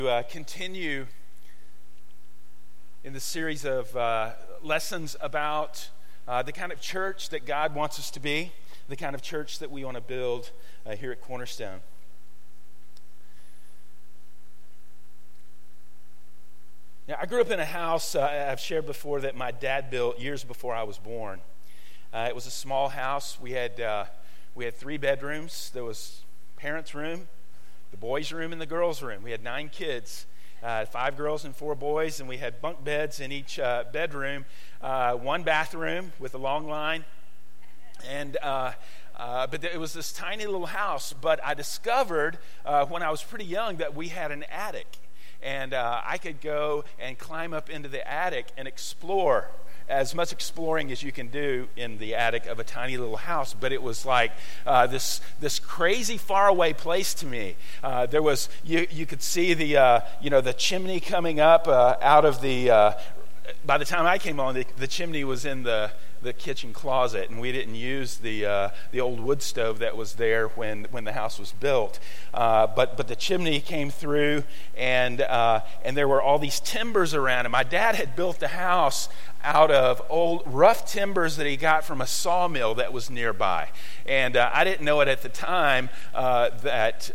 Continue in the series of lessons about the kind of church that God wants us to be, the kind of church that we want to build here at Cornerstone. Now, I grew up in a house I've shared before that my dad built years before I was born. It was a small house. We had 3 bedrooms. There was parents' room, the boys' room, and the girls' room. We had 9 kids, 5 girls and 4 boys, and we had bunk beds in each bedroom, 1 bathroom with a long line, and but it was this tiny little house. But I discovered when I was pretty young that we had an attic, and I could go and climb up into the attic and explore. As much exploring as you can do in the attic of a tiny little house, but it was like this crazy faraway place to me. There was you could see the chimney coming up out of the. By the time I came on, the chimney was in the kitchen closet, and we didn't use the old wood stove that was there when the house was built. But the chimney came through, and there were all these timbers around it. My dad had built the house out of old rough timbers that he got from a sawmill that was nearby. And I didn't know it at the time that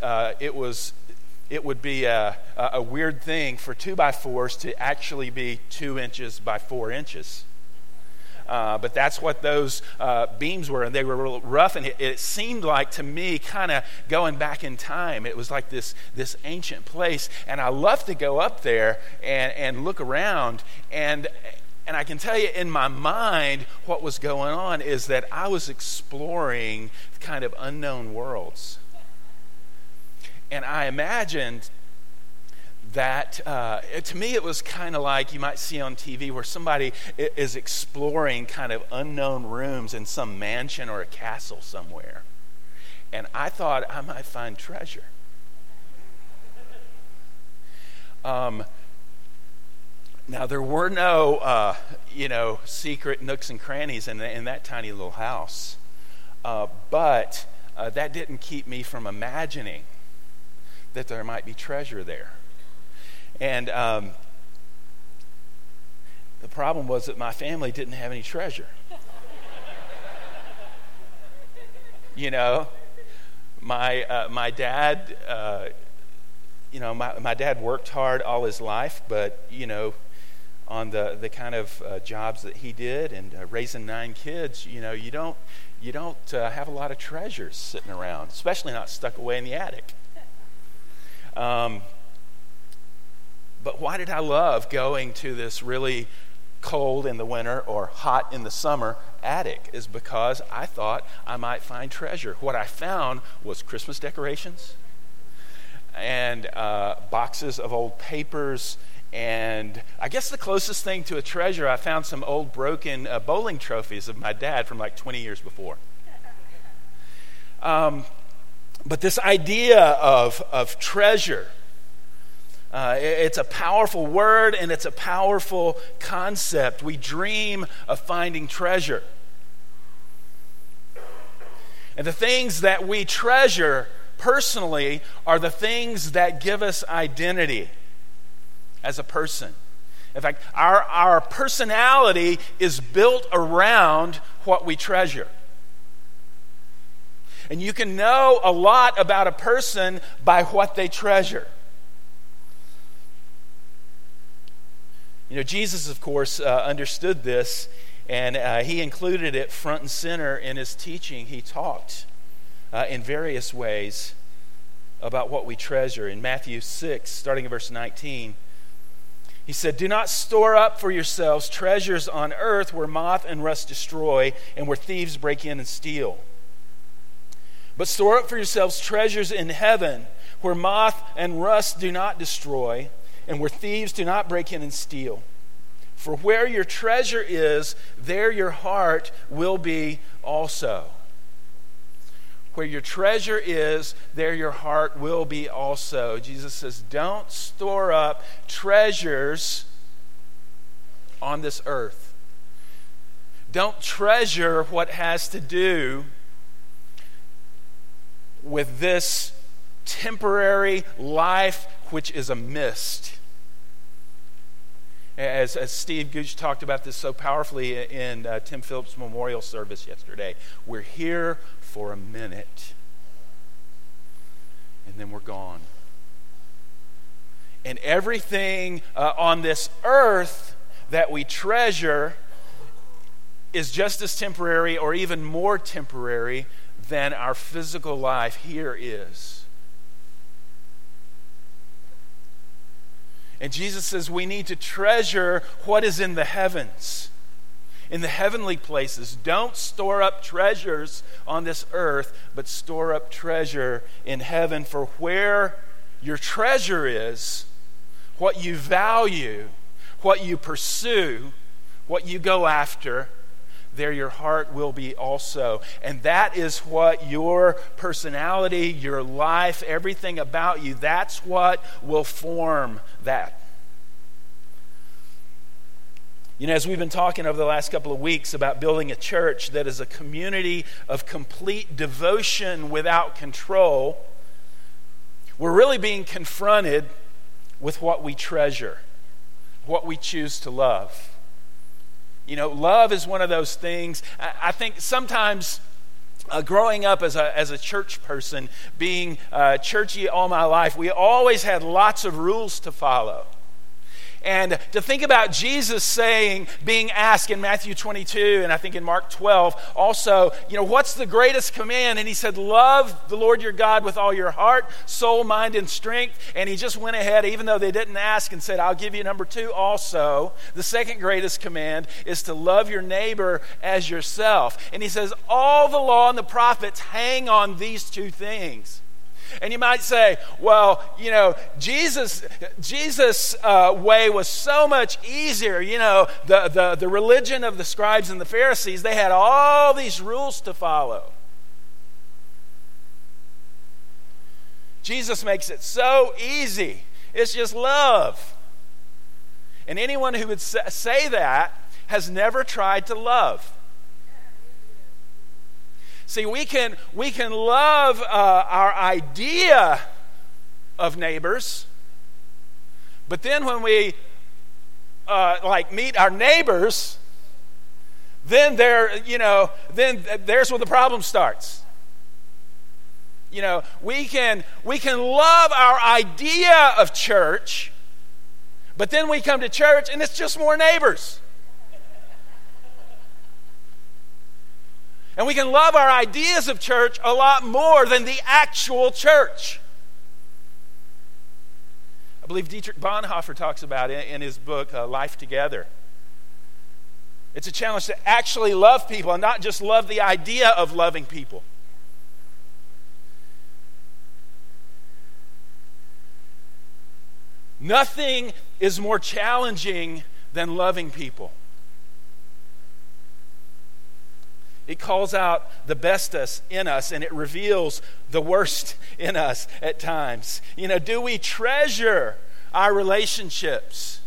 it would be a weird thing for 2x4s to actually be 2 inches by 4 inches. But that's what those beams were, and they were real rough, and it seemed like to me kind of going back in time. It was like this ancient place, and I loved to go up there and look around, and I can tell you in my mind what was going on is that I was exploring kind of unknown worlds. And I imagined that, to me, it was kind of like you might see on TV where somebody is exploring kind of unknown rooms in some mansion or a castle somewhere. And I thought I might find treasure. Now, there were no, secret nooks and crannies in that tiny little house. But that didn't keep me from imagining that there might be treasure there. And the problem was that my family didn't have any treasure. My dad, my dad worked hard all his life, but, on the kind of jobs that he did and raising 9 kids, you don't have a lot of treasures sitting around, especially not stuck away in the attic. But why did I love going to this really cold in the winter or hot in the summer attic? Is because I thought I might find treasure. What I found was Christmas decorations and boxes of old papers, and I guess the closest thing to a treasure, I found some old broken bowling trophies of my dad from like 20 years before. But this idea of treasure, it's a powerful word and it's a powerful concept. We dream of finding treasure. And the things that we treasure personally are the things that give us identity as a person. In fact, our personality is built around what we treasure. And you can know a lot about a person by what they treasure. Jesus, of course, understood this, and he included it front and center in his teaching. He talked in various ways about what we treasure. In Matthew 6, starting at verse 19, he said, "Do not store up for yourselves treasures on earth where moth and rust destroy and where thieves break in and steal. But store up for yourselves treasures in heaven where moth and rust do not destroy and where thieves do not break in and steal. For where your treasure is, there your heart will be also." Where your treasure is, there your heart will be also. Jesus says, don't store up treasures on this earth. Don't treasure what has to do with this temporary life which is a mist. As Steve Gooch talked about this so powerfully in Tim Phillips' memorial service yesterday, we're here for a minute, and then we're gone. And everything on this earth that we treasure is just as temporary or even more temporary than our physical life here is. And Jesus says we need to treasure what is in the heavens, in the heavenly places. Don't store up treasures on this earth, but store up treasure in heaven. For where your treasure is, what you value, what you pursue, what you go after, there your heart will be also. And that is what your personality, your life, everything about you, that's what will form that. You know, as we've been talking over the last couple of weeks about building a church that is a community of complete devotion without control, we're really being confronted with what we treasure, what we choose to love. You know, love is one of those things. I think sometimes growing up as a church person, being churchy all my life, we always had lots of rules to follow. And to think about Jesus being asked in Matthew 22 and I think in Mark 12 also, you know, what's the greatest command? And he said, love the Lord your God with all your heart, soul, mind, and strength. And he just went ahead, even though they didn't ask, and said, I'll give you number 2 also. The second greatest command is to love your neighbor as yourself. And he says, all the law and the prophets hang on these 2 things. And you might say, well, you know, Jesus' way was so much easier. You know, the religion of the scribes and the Pharisees, they had all these rules to follow. Jesus makes it so easy. It's just love. And anyone who would say that has never tried to love. See, we can love our idea of neighbors, but then when we meet our neighbors, then there's where the problem starts. You know, we can love our idea of church, but then we come to church and it's just more neighbors. And we can love our ideas of church a lot more than the actual church. I believe Dietrich Bonhoeffer talks about it in his book, Life Together. It's a challenge to actually love people and not just love the idea of loving people. Nothing is more challenging than loving people. It calls out the best in us, and it reveals the worst in us at times. You know, do we treasure our relationships?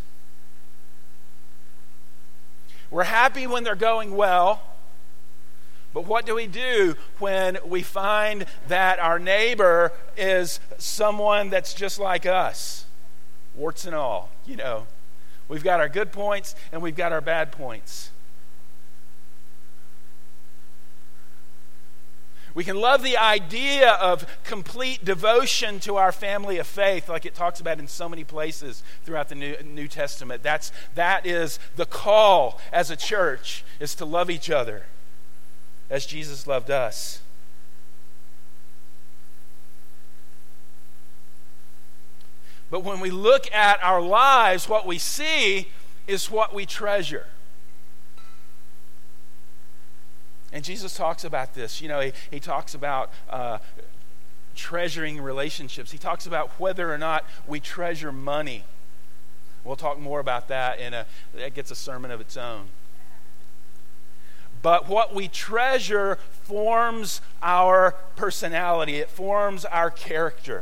We're happy when they're going well, but what do we do when we find that our neighbor is someone that's just like us? Warts and all, you know. We've got our good points and we've got our bad points. We can love the idea of complete devotion to our family of faith, like it talks about in so many places throughout the New Testament. That is the call as a church, is to love each other as Jesus loved us. But when we look at our lives, what we see is what we treasure. And Jesus talks about this. You know, he talks about treasuring relationships. He talks about whether or not we treasure money. We'll talk more about that, and that gets a sermon of its own. But what we treasure forms our personality. It forms our character.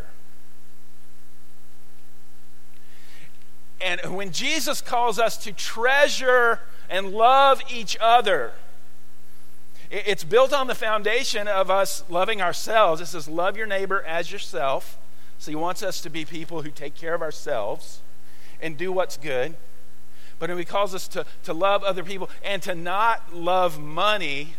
And when Jesus calls us to treasure and love each other, it's built on the foundation of us loving ourselves. It says, love your neighbor as yourself. So he wants us to be people who take care of ourselves and do what's good. But he calls us to love other people and to not love money.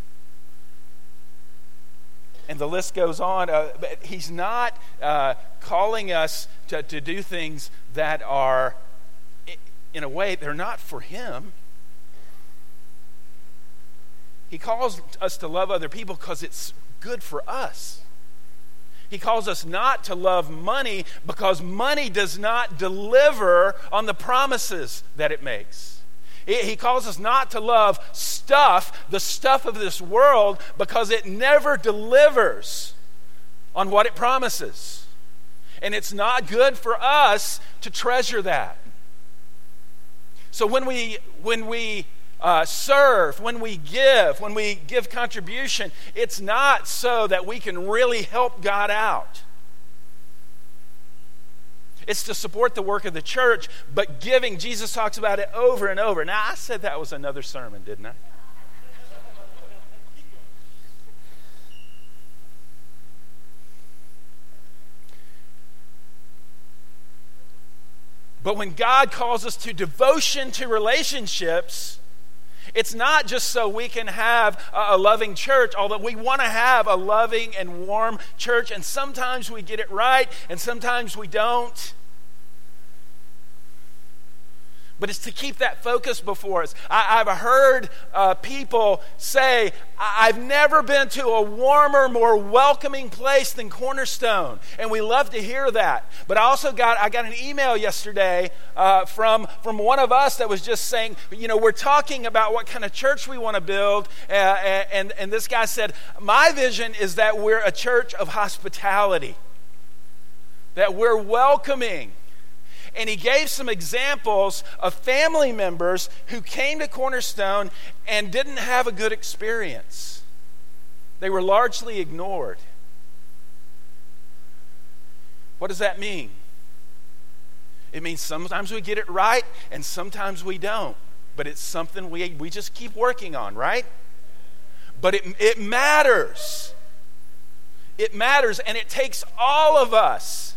And the list goes on. But he's not calling us to do things that are, in a way, they're not for him. He calls us to love other people because it's good for us. He calls us not to love money because money does not deliver on the promises that it makes. He calls us not to love stuff, the stuff of this world, because it never delivers on what it promises. And it's not good for us to treasure that. So when we serve, when we give contribution, it's not so that we can really help God out. It's to support the work of the church, but giving, Jesus talks about it over and over. Now, I said that was another sermon, didn't I? But when God calls us to devotion to relationships, it's not just so we can have a loving church, although we want to have a loving and warm church, and sometimes we get it right, and sometimes we don't. But it's to keep that focus before us. I've heard people say, I've never been to a warmer, more welcoming place than Cornerstone. And we love to hear that. But I got an email yesterday from one of us that was just saying, we're talking about what kind of church we want to build. And this guy said, my vision is that we're a church of hospitality. That we're welcoming. And he gave some examples of family members who came to Cornerstone and didn't have a good experience. They were largely ignored. What does that mean? It means sometimes we get it right and sometimes we don't. But it's something we just keep working on, right? But it matters. It matters, and it takes all of us.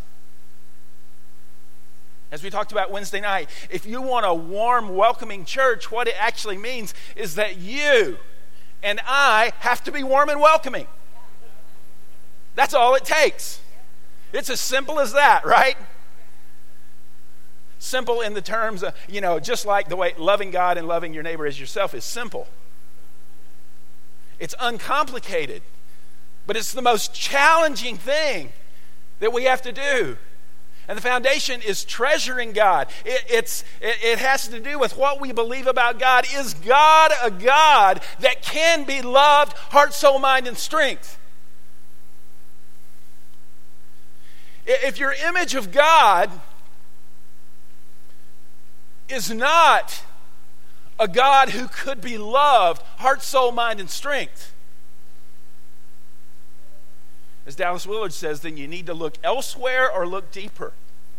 As we talked about Wednesday night, if you want a warm, welcoming church, what it actually means is that you and I have to be warm and welcoming. That's all it takes. It's as simple as that, right? Simple in the terms of, just like the way loving God and loving your neighbor as yourself is simple. It's uncomplicated, but it's the most challenging thing that we have to do. And the foundation is treasuring God. It has to do with what we believe about God. Is God a God that can be loved, heart, soul, mind, and strength? If your image of God is not a God who could be loved, heart, soul, mind, and strength, as Dallas Willard says, then you need to look elsewhere or look deeper.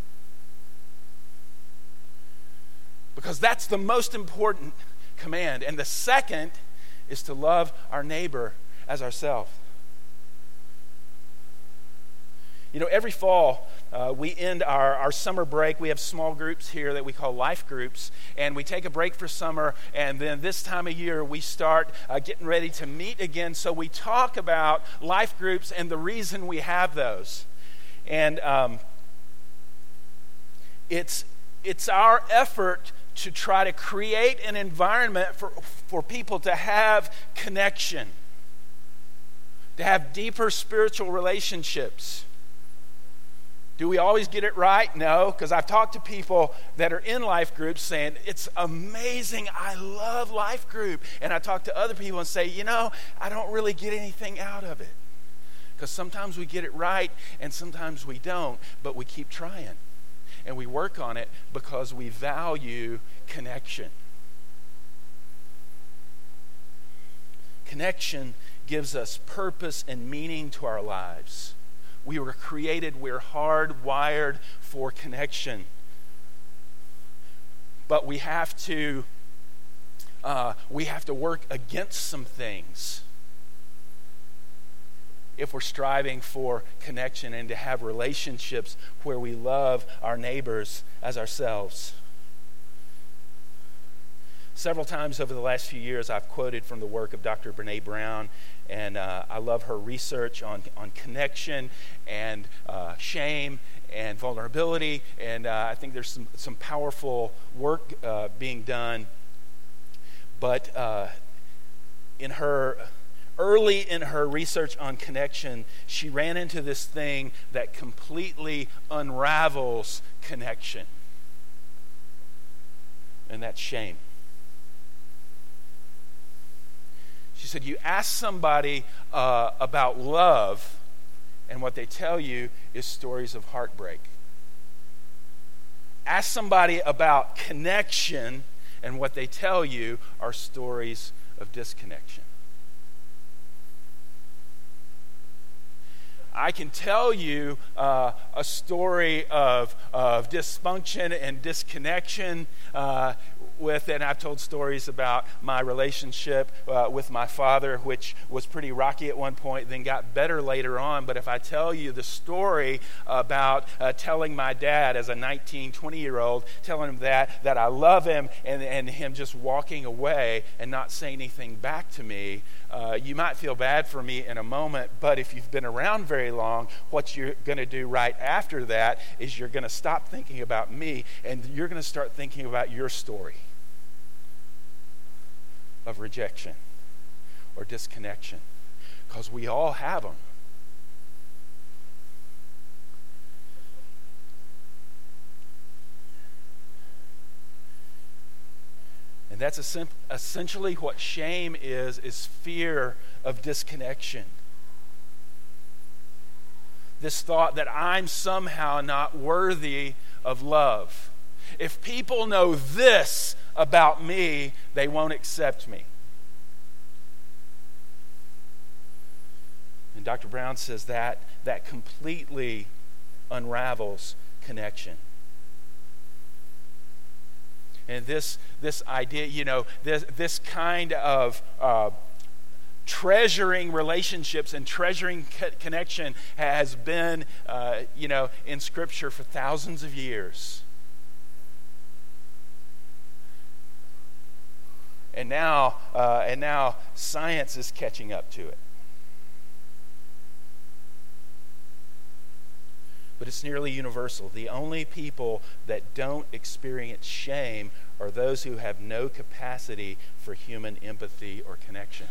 Because that's the most important command. And the second is to love our neighbor as ourselves. Every fall, we end our summer break. We have small groups here that we call life groups. And we take a break for summer. And then this time of year, we start getting ready to meet again. So we talk about life groups and the reason we have those. And it's our effort to try to create an environment for people to have connection, to have deeper spiritual relationships. Do we always get it right? No, because I've talked to people that are in life groups saying, it's amazing, I love life group. And I talk to other people and say, I don't really get anything out of it. Because sometimes we get it right and sometimes we don't, but we keep trying. And we work on it because we value connection. Connection gives us purpose and meaning to our lives. We were created, we're hardwired for connection. But we have to work against some things. if we're striving for connection and to have relationships where we love our neighbors as ourselves. Several times over the last few years, I've quoted from the work of Dr. Brene Brown, and I love her research on connection and shame and vulnerability, and I think there's some powerful work being done. But early in her research on connection, she ran into this thing that completely unravels connection, and that's shame. She said, you ask somebody about love, and what they tell you is stories of heartbreak. Ask somebody about connection, and what they tell you are stories of disconnection. I can tell you a story of dysfunction and disconnection and I've told stories about my relationship with my father, which was pretty rocky at one point, then got better later on. But if I tell you the story about telling my dad as a 19, 20-year-old, telling him that I love him, and him just walking away and not saying anything back to me, you might feel bad for me in a moment, but if you've been around very long, what you're going to do right after that is you're going to stop thinking about me, and you're going to start thinking about your story of rejection or disconnection, because we all have them. And that's essentially what shame is fear of disconnection. This thought that I'm somehow not worthy of love. If people know this about me, they won't accept me. And Dr. Brown says that completely unravels connection. And this idea, this kind of treasuring relationships and treasuring connection has been, in Scripture for thousands of years. And now science is catching up to it. But it's nearly universal. The only people that don't experience shame are those who have no capacity for human empathy or connection.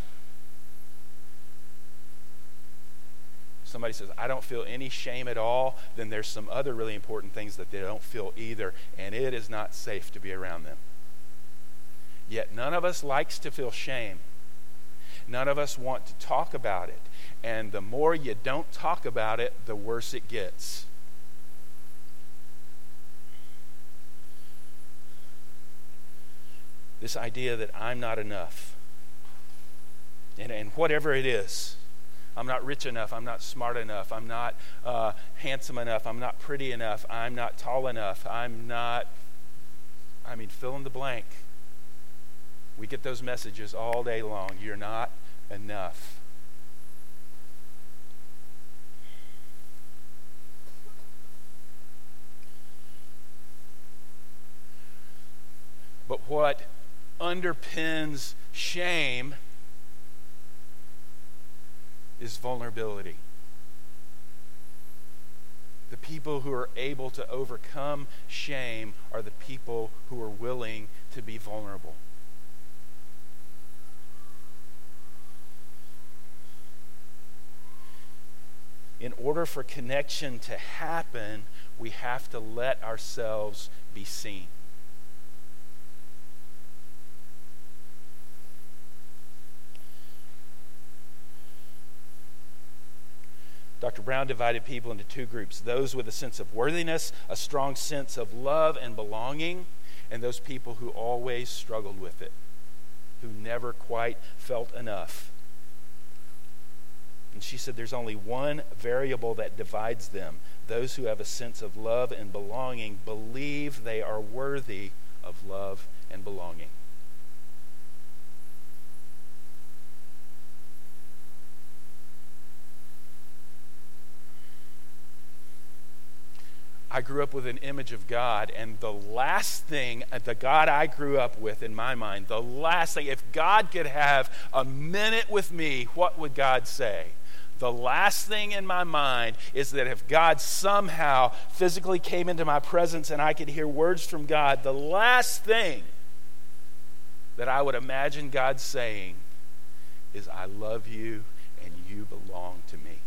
Somebody says, I don't feel any shame at all, then there's some other really important things that they don't feel either, and it is not safe to be around them. Yet none of us likes to feel shame. None of us want to talk about it. And the more you don't talk about it, the worse it gets. This idea that I'm not enough. And whatever it is, I'm not rich enough, I'm not smart enough, I'm not handsome enough, I'm not pretty enough, I'm not tall enough, fill in the blank. We get those messages all day long. You're not enough. But what underpins shame is vulnerability. The people who are able to overcome shame are the people who are willing to be vulnerable. In order for connection to happen, we have to let ourselves be seen. Dr. Brown divided people into two groups: those with a sense of worthiness, a strong sense of love and belonging, and those people who always struggled with it, who never quite felt enough. And she said there's only one variable that divides them. Those who have a sense of love and belonging believe they are worthy of love and belonging. I grew up with an image of God, and the last thing, the God I grew up with in my mind, the last thing, if God could have a minute with me, what would God say? The last thing in my mind is that if God somehow physically came into my presence and I could hear words from God, the last thing that I would imagine God saying is, I love you and you belong to me.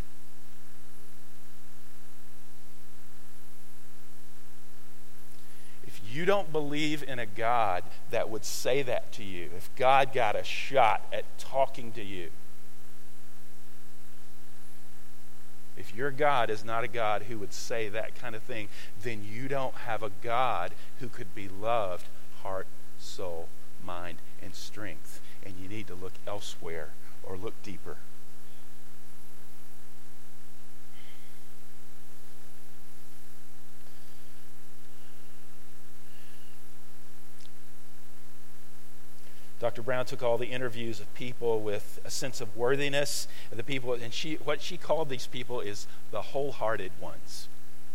If you don't believe in a God that would say that to you, if God got a shot at talking to you, if your God is not a God who would say that kind of thing, then you don't have a God who could be loved, heart, soul, mind, and strength. And you need to look elsewhere or look deeper. Dr. Brown took all the interviews of people with a sense of worthiness, and the people, and what she called these people is the wholehearted ones.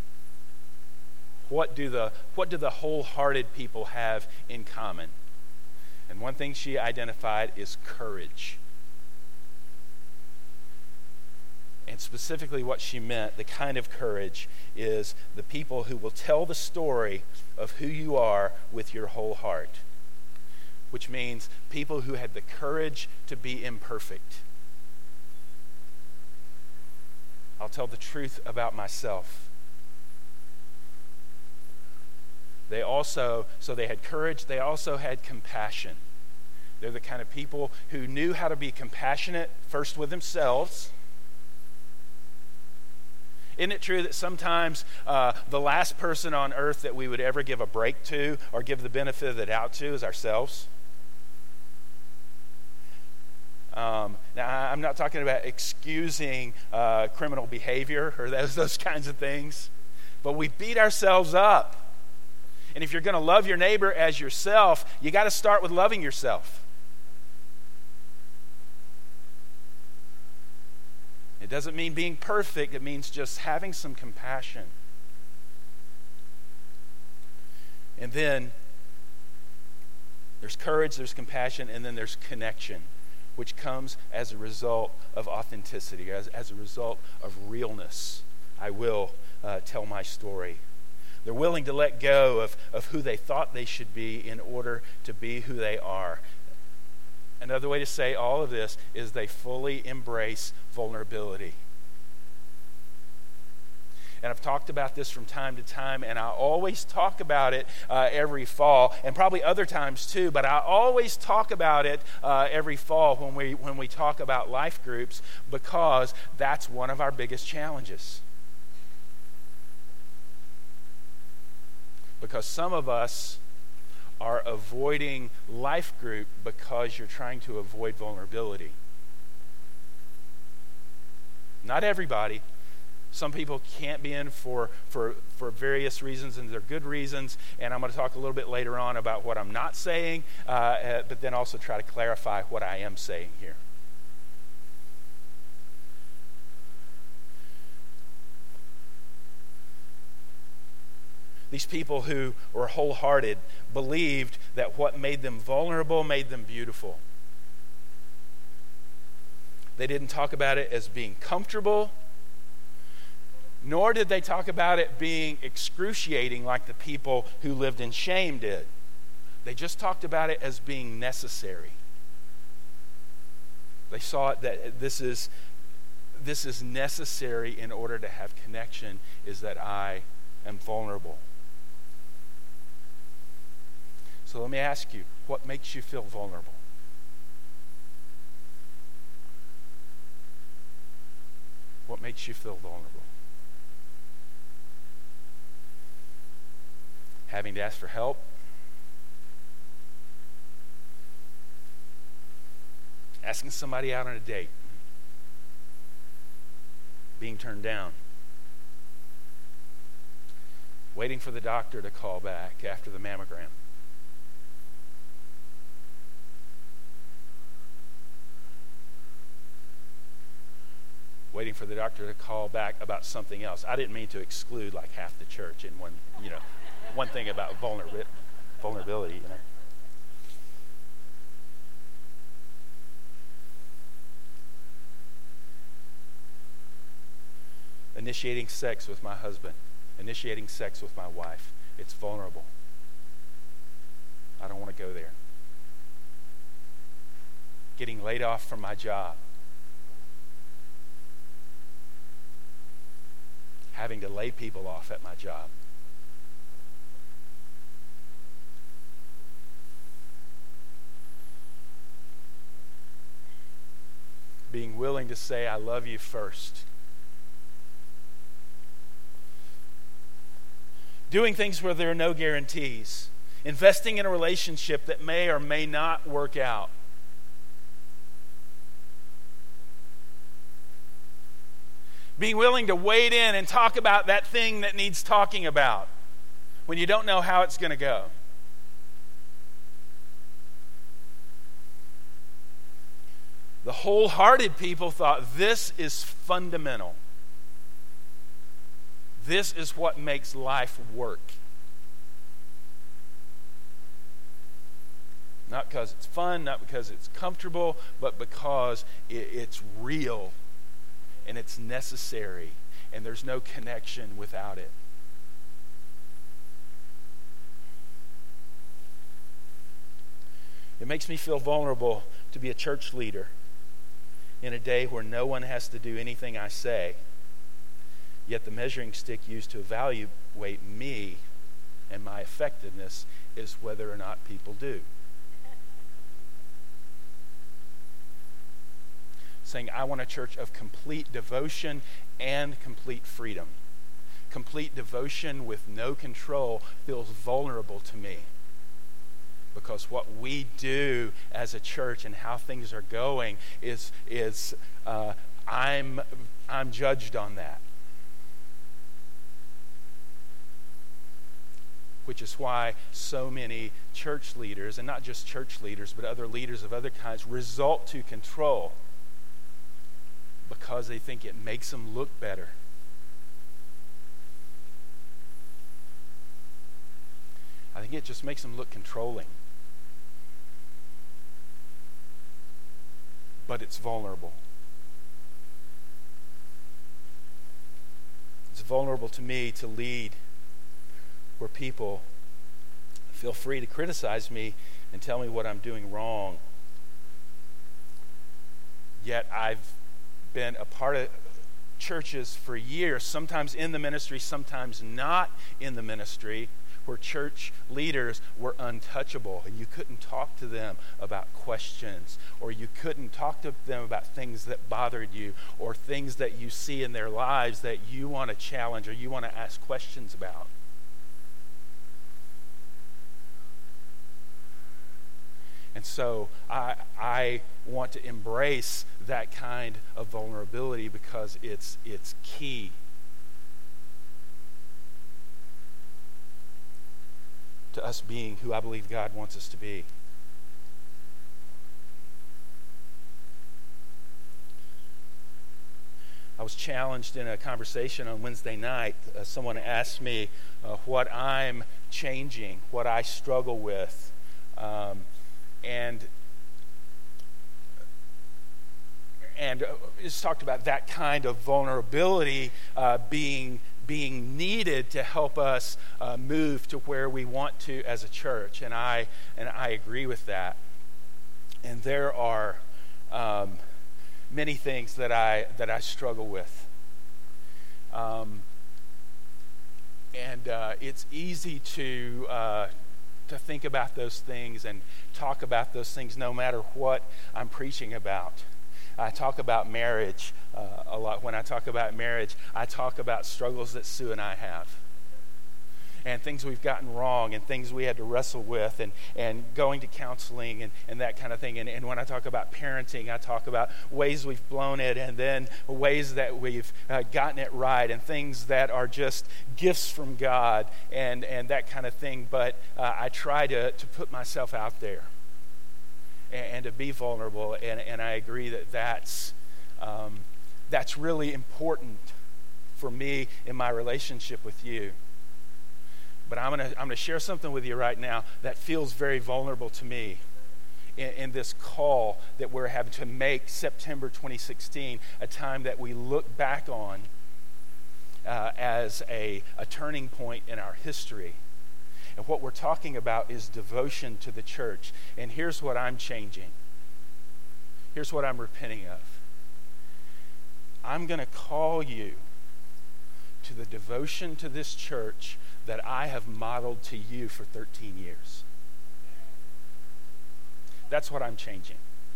What do the wholehearted people have in common? And one thing she identified is courage. And specifically what she meant, the kind of courage, is the people who will tell the story of who you are with your whole heart. Which means people who had the courage to be imperfect. I'll tell the truth about myself. They had courage, they also had compassion. They're the kind of people who knew how to be compassionate first with themselves. Isn't it true that sometimes the last person on earth that we would ever give a break to or give the benefit of the doubt to is ourselves? Now, I'm not talking about excusing criminal behavior or those kinds of things, but we beat ourselves up. And if you're going to love your neighbor as yourself, you got to start with loving yourself. It doesn't mean being perfect. It means just having some compassion. And then there's courage, there's compassion, and then there's connection, which comes as a result of authenticity, as a result of realness. I will tell my story. They're willing to let go of who they thought they should be in order to be who they are. Another way to say all of this is they fully embrace vulnerability. And I've talked about this from time to time, and I always talk about it every fall, and probably other times too, but I always talk about it every fall when we talk about life groups, because that's one of our biggest challenges. Because some of us are avoiding life group because you're trying to avoid vulnerability. Not everybody. Some people can't be in for various reasons, and they're good reasons, and I'm going to talk a little bit later on about what I'm not saying, but then also try to clarify what I am saying here. These people who were wholehearted believed that what made them vulnerable made them beautiful. They didn't talk about it as being comfortable, nor did they talk about it being excruciating like the people who lived in shame did. They just talked about it as being necessary. They saw it that this is necessary in order to have connection, is that I am vulnerable. So let me ask you, what makes you feel vulnerable? What makes you feel vulnerable? Having to ask for help? Asking somebody out on a date? Being turned down? Waiting for the doctor to call back after the mammogram? Waiting waiting for the doctor to call back about something else. I didn't mean to exclude like half the church in one thing about vulnerability. Initiating sex with my husband, initiating sex with my wife. It's vulnerable. I don't want to go there. Getting laid off from my job. Having to lay people off at my job. Being willing to say, I love you first. Doing things where there are no guarantees. Investing in a relationship that may or may not work out. Being willing to wade in and talk about that thing that needs talking about when you don't know how it's going to go. The wholehearted people thought this is fundamental. This is what makes life work. Not because it's fun, not because it's comfortable, but because it's real and it's necessary and there's no connection without it. It makes me feel vulnerable to be a church leader in a day where no one has to do anything I say. Yet the measuring stick used to evaluate me and my effectiveness is whether or not people do. Saying, I want a church of complete devotion and complete freedom. Complete devotion with no control feels vulnerable to me. Because what we do as a church and how things are going is I'm judged on that. Which is why so many church leaders, and not just church leaders, but other leaders of other kinds, resort to control because they think it makes them look better. I think it just makes them look controlling. But it's vulnerable. It's vulnerable to me to lead where people feel free to criticize me and tell me what I'm doing wrong. Yet I've been a part of churches for years, sometimes in the ministry, sometimes not in the ministry, where church leaders were untouchable and you couldn't talk to them about questions, or you couldn't talk to them about things that bothered you or things that you see in their lives that you want to challenge or you want to ask questions about. And so I want to embrace that kind of vulnerability because it's key to us being who I believe God wants us to be. I was challenged in a conversation on Wednesday night. Someone asked me what I'm changing, what I struggle with. And it's talked about that kind of vulnerability being needed to help us move to where we want to as a church, and I agree with that. And there are many things that I struggle with, and it's easy to think about those things and talk about those things no matter what I'm preaching about. I talk about marriage a lot. When I talk about marriage, I talk about struggles that Sue and I have and things we've gotten wrong and things we had to wrestle with and going to counseling and that kind of thing. And when I talk about parenting, I talk about ways we've blown it and then ways that we've gotten it right and things that are just gifts from God and that kind of thing. But I try to put myself out there and to be vulnerable. And I agree that that's that's really important for me in my relationship with you. But I'm gonna share something with you right now that feels very vulnerable to me in this call that we're having to make September 2016 a time that we look back on as a turning point in our history. And what we're talking about is devotion to the church. And here's what I'm changing. Here's what I'm repenting of. I'm going to call you to the devotion to this church that I have modeled to you for 13 years. That's what I'm changing.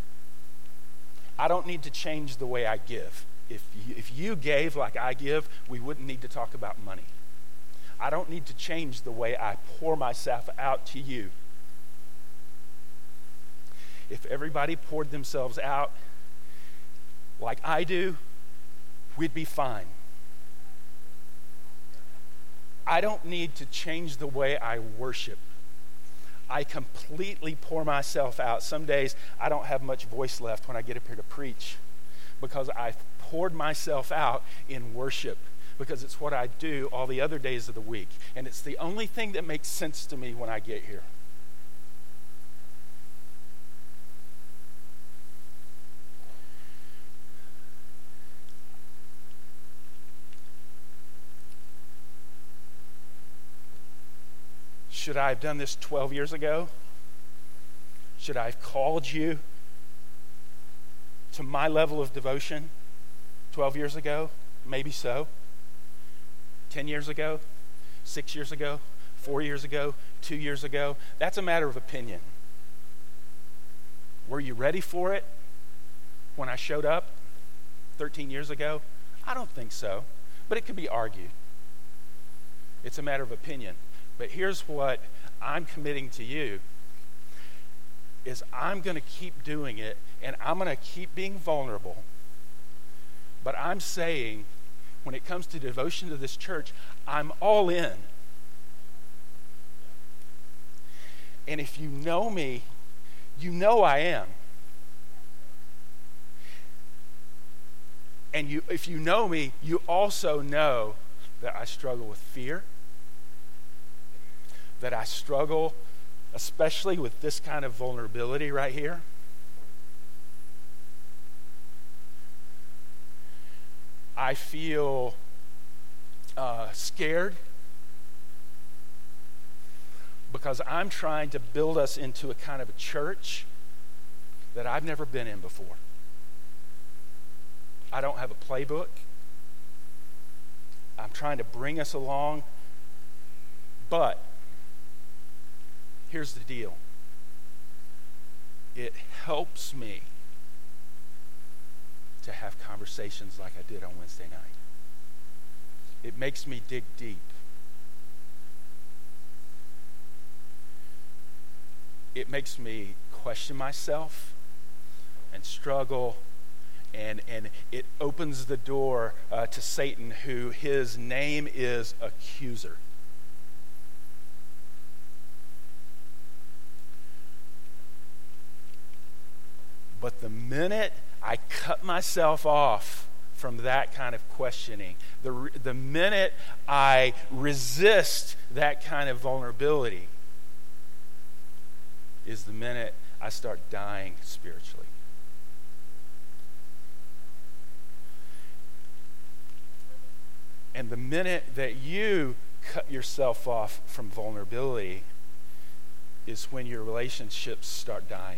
I don't need to change the way I give. If you gave like I give, we wouldn't need to talk about money. I don't need to change the way I pour myself out to you. If everybody poured themselves out like I do, we'd be fine. I don't need to change the way I worship. I completely pour myself out. Some days I don't have much voice left when I get up here to preach because I've poured myself out in worship, because it's what I do all the other days of the week. And it's the only thing that makes sense to me when I get here. Should I have done this 12 years ago? Should I have called you to my level of devotion 12 years ago? Maybe so. 10 years ago, 6 years ago, 4 years ago, 2 years ago. That's a matter of opinion. Were you ready for it when I showed up 13 years ago? I don't think so, but it could be argued. It's a matter of opinion. But here's what I'm committing to you, is I'm going to keep doing it, and I'm going to keep being vulnerable. But I'm saying, when it comes to devotion to this church, I'm all in. And if you know me, you know I am. And if you know me, you also know that I struggle with fear, that I struggle especially with this kind of vulnerability right here. I feel scared because I'm trying to build us into a kind of a church that I've never been in before. I don't have a playbook. I'm trying to bring us along, but here's the deal. It helps me to have conversations like I did on Wednesday night. It makes me dig deep. It makes me question myself and struggle, and it opens the door to Satan, who his name is accuser. But the minute I cut myself off from that kind of questioning, the minute I resist that kind of vulnerability, is the minute I start dying spiritually. And the minute that you cut yourself off from vulnerability is when your relationships start dying.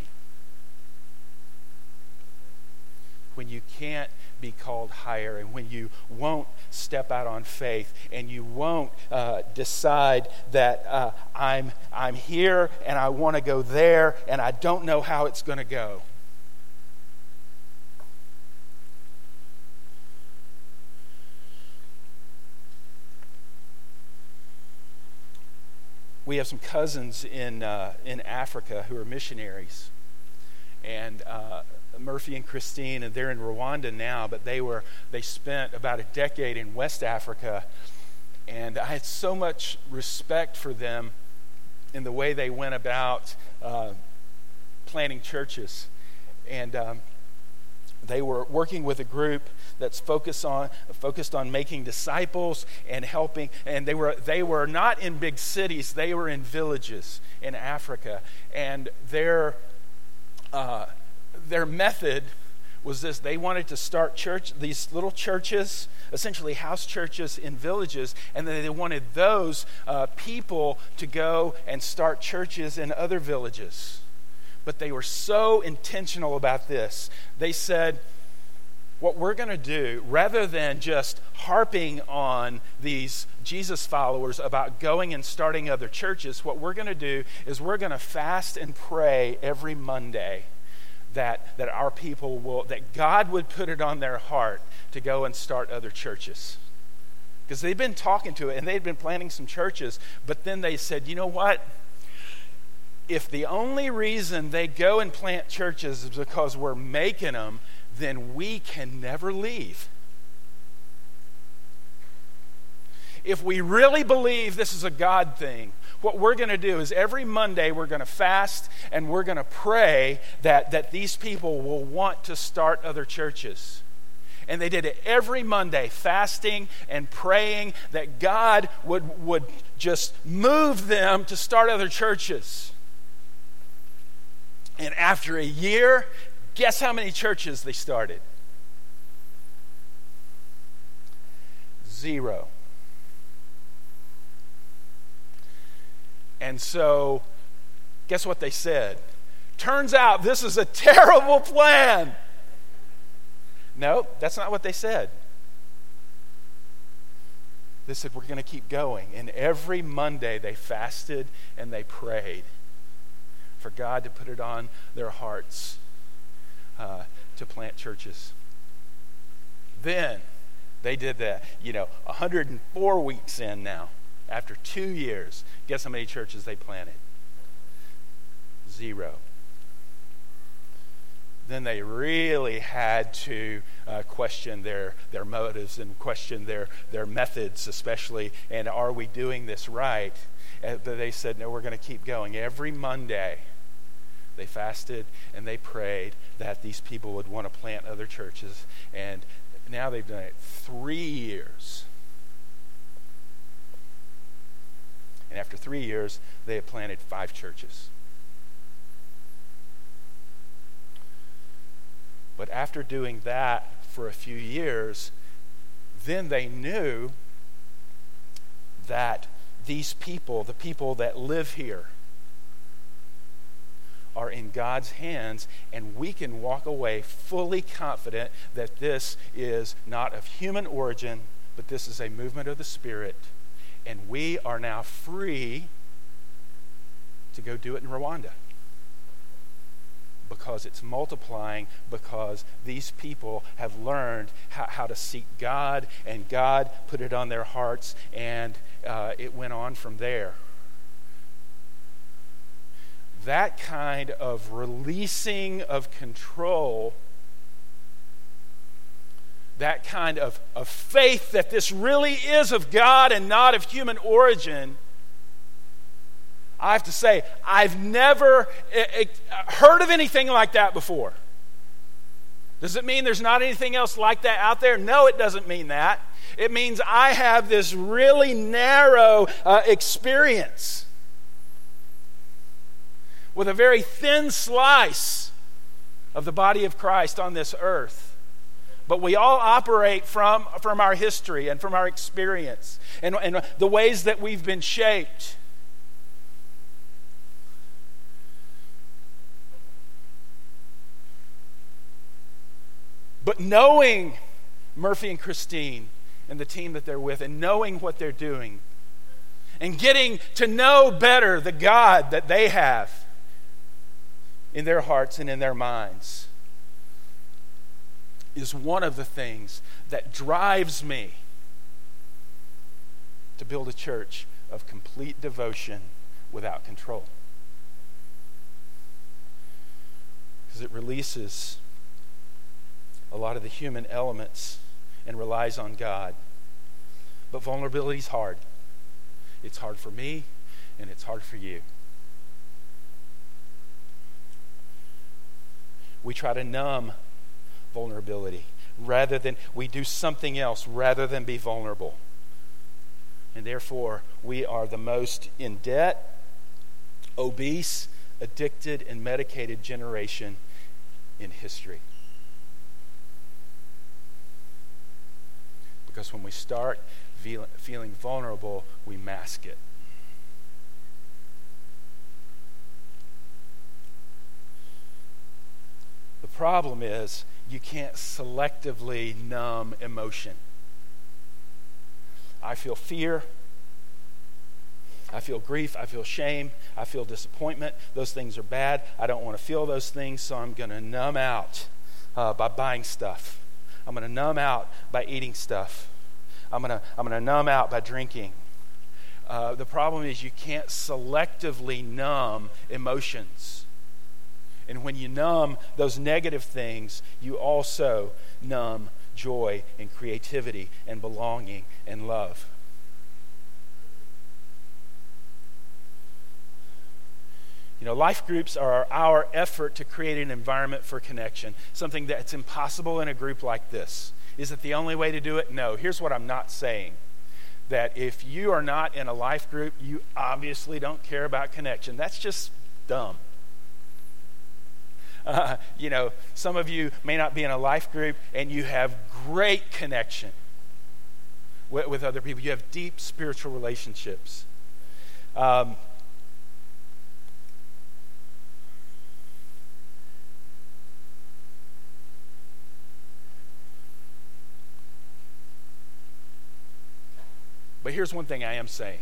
When you can't be called higher, and when you won't step out on faith, and you won't decide that I'm here and I want to go there and I don't know how it's going to go. We have some cousins in Africa who are missionaries, and Murphy and Christine, and they're in Rwanda now, but they spent about a decade in West Africa, and I had so much respect for them in the way they went about planting churches. And they were working with a group that's focused on making disciples and helping. And they were not in big cities; they were in villages in Africa. And their method was this: they wanted to start these little churches, essentially house churches in villages, and then they wanted those people to go and start churches in other villages. But they were so intentional about this. They said, what we're going to do, rather than just harping on these Jesus followers about going and starting other churches, what we're going to do is we're going to fast and pray every Monday that our people that God would put it on their heart to go and start other churches. Because they've been talking to it and they'd been planning some churches, but then they said, you know what? If the only reason they go and plant churches is because we're making them, then we can never leave. If we really believe this is a God thing, what we're going to do is every Monday we're going to fast and we're going to pray that these people will want to start other churches. And they did it every Monday, fasting and praying that God would just move them to start other churches. And after a year, guess how many churches they started? 0. And so, guess what they said? Turns out this is a terrible plan. No, that's not what they said. They said, we're going to keep going. And every Monday they fasted and they prayed for God to put it on their hearts to plant churches. Then they did that, 104 weeks in now. After 2 years, guess how many churches they planted? 0. Then they really had to question their motives and question their methods especially, and are we doing this right? And they said, no, we're going to keep going. Every Monday they fasted and they prayed that these people would want to plant other churches, and now they've done it 3 years. And after 3 years, they have planted 5 churches. But after doing that for a few years, then they knew that these people, the people that live here, are in God's hands, and we can walk away fully confident that this is not of human origin, but this is a movement of the Spirit, and we are now free to go do it in Rwanda. Because it's multiplying, because these people have learned how to seek God, and God put it on their hearts, and it went on from there. That kind of releasing of control, that kind of faith that this really is of God and not of human origin, I have to say, I've never heard of anything like that before. Does it mean there's not anything else like that out there? No, it doesn't mean that. It means I have this really narrow experience with a very thin slice of the body of Christ on this earth. But we all operate from our history and from our experience and the ways that we've been shaped. But knowing Murphy and Christine and the team that they're with, and knowing what they're doing, and getting to know better the God that they have in their hearts and in their minds, is one of the things that drives me to build a church of complete devotion without control. Because it releases a lot of the human elements and relies on God. But vulnerability is hard. It's hard for me, and it's hard for you. We try to numb vulnerability. We do something else rather than be vulnerable. And therefore, we are the most in debt, obese, addicted, and medicated generation in history. Because when we start feeling vulnerable, we mask it. The problem is you can't selectively numb emotion. I feel fear. I feel grief. I feel shame. I feel disappointment. Those things are bad. I don't want to feel those things, so I'm going to numb out by buying stuff. I'm going to numb out by eating stuff. I'm going to numb out by drinking. The problem is you can't selectively numb emotions. And when you numb those negative things, you also numb joy and creativity and belonging and love. Life groups are our effort to create an environment for connection, something that's impossible in a group like this. Is it the only way to do it? No. Here's what I'm not saying. That if you are not in a life group, you obviously don't care about connection. That's just dumb. Some of you may not be in a life group and you have great connection with other people. You have deep spiritual relationships. But here's one thing I am saying.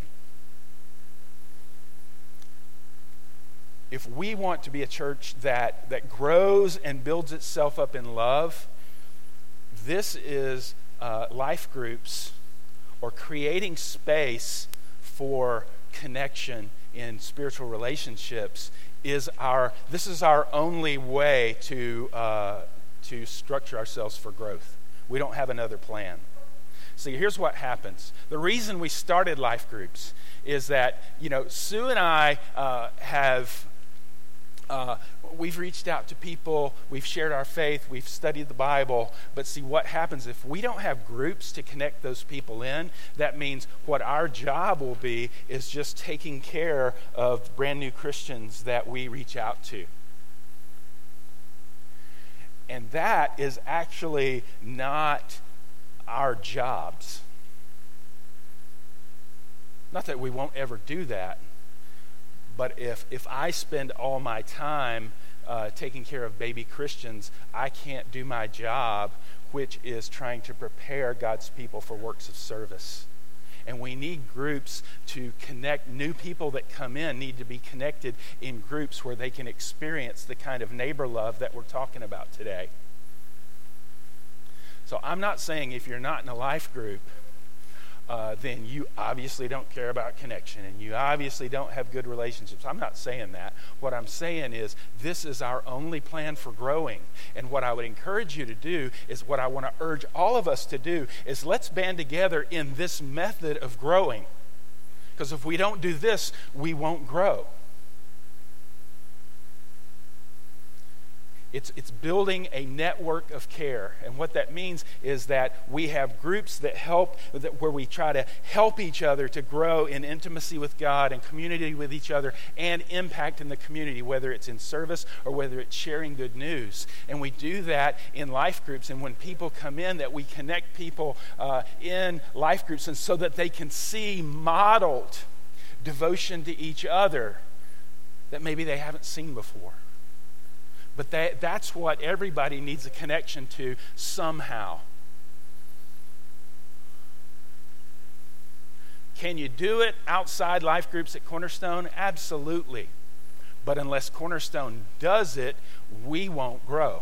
If we want to be a church that grows and builds itself up in love, this is life groups or creating space for connection in spiritual relationships this is our only way to structure ourselves for growth. We don't have another plan. See, here's what happens. The reason we started life groups is that, Sue and I we've reached out to people, we've shared our faith, we've studied the Bible, but see what happens if we don't have groups to connect those people in, that means what our job will be is just taking care of brand new Christians that we reach out to. And that is actually not our jobs. Not that we won't ever do that, but if I spend all my time taking care of baby Christians, I can't do my job, which is trying to prepare God's people for works of service. And we need groups to connect. New people that come in need to be connected in groups where they can experience the kind of neighbor love that we're talking about today. So I'm not saying if you're not in a life group, then you obviously don't care about connection and you obviously don't have good relationships. I'm not saying that. What I'm saying is this is our only plan for growing. And what I would encourage you to do is what I want to urge all of us to do is let's band together in this method of growing. Because if we don't do this, we won't grow. It's building a network of care. And what that means is that we have groups that help, where we try to help each other to grow in intimacy with God and community with each other and impact in the community, whether it's in service or whether it's sharing good news. And we do that in life groups. And when people come in, that we connect people in life groups and so that they can see modeled devotion to each other that maybe they haven't seen before. But that's what everybody needs a connection to somehow. Can you do it outside life groups at Cornerstone? Absolutely. But unless Cornerstone does it, we won't grow.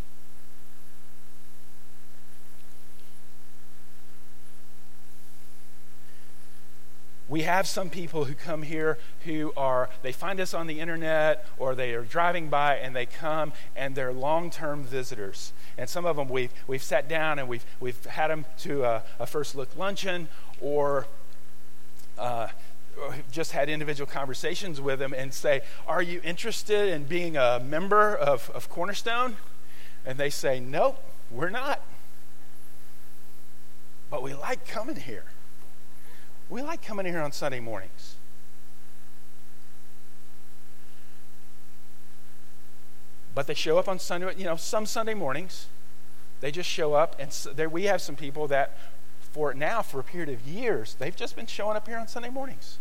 We have some people who come here they find us on the internet or they are driving by and they come and they're long-term visitors. And some of them we've sat down and we've had them to a first look luncheon or just had individual conversations with them and say, are you interested in being a member of Cornerstone? And they say, nope, We're not. But we like coming here. We like coming here on Sunday mornings. But they show up on Sunday, some Sunday mornings, they just show up, and there we have some people that for a period of years, they've just been showing up here on Sunday mornings.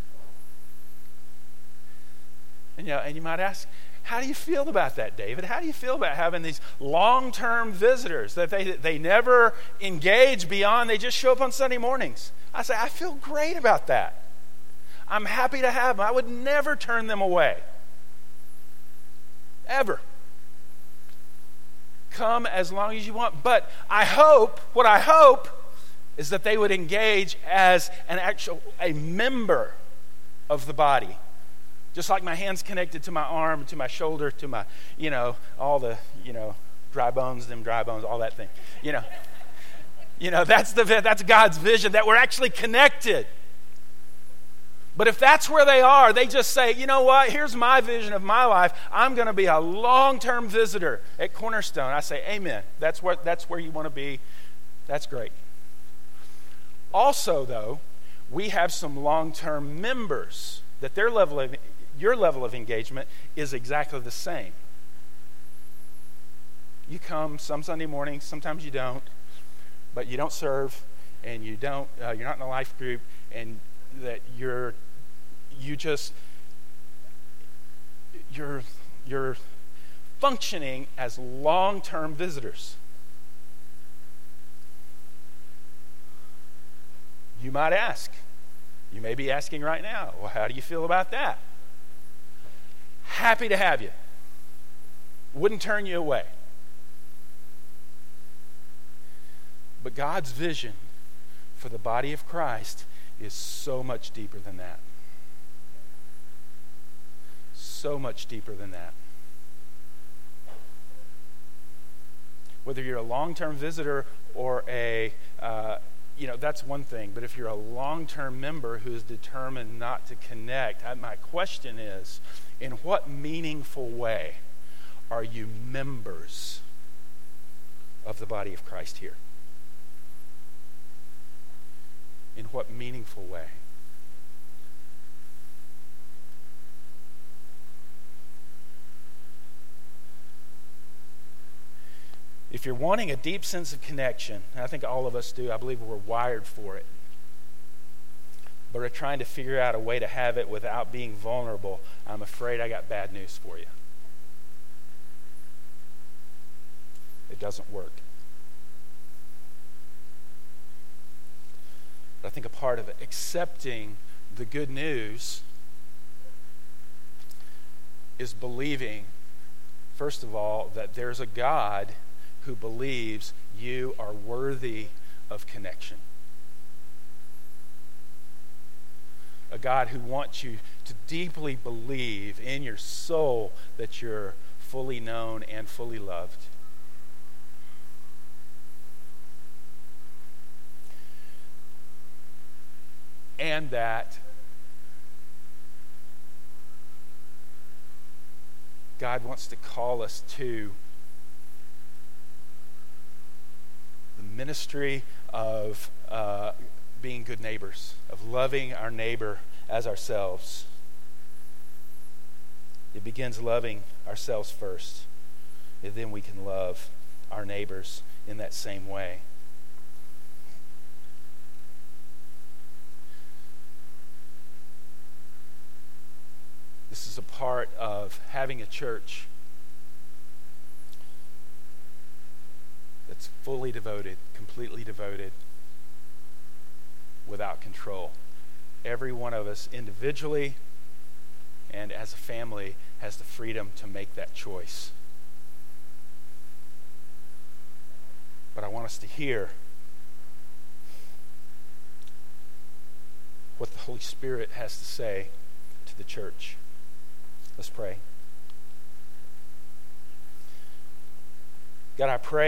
And you might ask, how do you feel about that, David? How do you feel about having these long-term visitors that they never engage beyond, they just show up on Sunday mornings? I say, I feel great about that. I'm happy to have them. I would never turn them away. Ever. Come as long as you want. But what I hope is that they would engage as a member of the body. Just like my hand's connected to my arm, to my shoulder, to my, all the, dry bones, all that thing. That's God's vision, that we're actually connected. But if that's where they are, they just say, you know what, here's my vision of my life. I'm going to be a long-term visitor at Cornerstone. I say, amen. That's where you want to be. That's great. Also, though, we have some long-term members that your level of engagement is exactly the same. You come some Sunday mornings, sometimes you don't, but you don't serve, and you're not in a life group, and that you're functioning as long-term visitors. You might ask. You may be asking right now, well, how do you feel about that? Happy to have you. Wouldn't turn you away. But God's vision for the body of Christ is so much deeper than that. So much deeper than that. Whether you're a long-term visitor or that's one thing. But if you're a long-term member who is determined not to connect, my question is, in what meaningful way are you members of the body of Christ here? In what meaningful way? If you're wanting a deep sense of connection, and I think all of us do, I believe we're wired for it, but are trying to figure out a way to have it without being vulnerable, I'm afraid I got bad news for you. It doesn't work. But I think a part of it, accepting the good news, is believing, first of all, that there's a God who believes you are worthy of connection. A God who wants you to deeply believe in your soul that you're fully known and fully loved. And that God wants to call us to the ministry of being good neighbors, of loving our neighbor as ourselves. It begins loving ourselves first, and then we can love our neighbors in that same way. This is a part of having a church that's fully devoted, completely devoted, without control. Every one of us individually and as a family has the freedom to make that choice. But I want us to hear what the Holy Spirit has to say to the church. Let's pray. God, I pray